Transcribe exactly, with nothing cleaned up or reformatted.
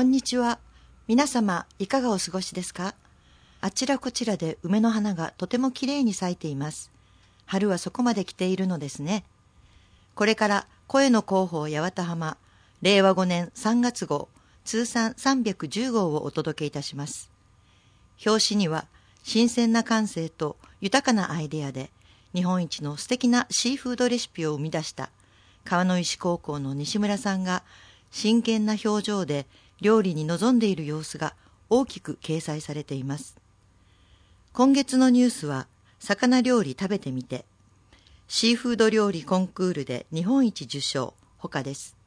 んにちは。皆様、いかがお過ごしですか？あちらこちらで梅の花がとてもきれいに咲いています。春はそこまで来ているのですね。これから声の広報八幡浜、れいわごねんさんがつ号、通算さんびゃくじゅう号をお届けいたします。表紙には、新鮮な感性と豊かなアイデアで、日本一の素敵なシーフードレシピを生み出した川の石高校の西村さんが、真剣な表情で料理に臨んでいる様子が大きく掲載されています。今月のニュースは、魚料理食べてみて、シーフード料理コンクールで日本一受賞、他です。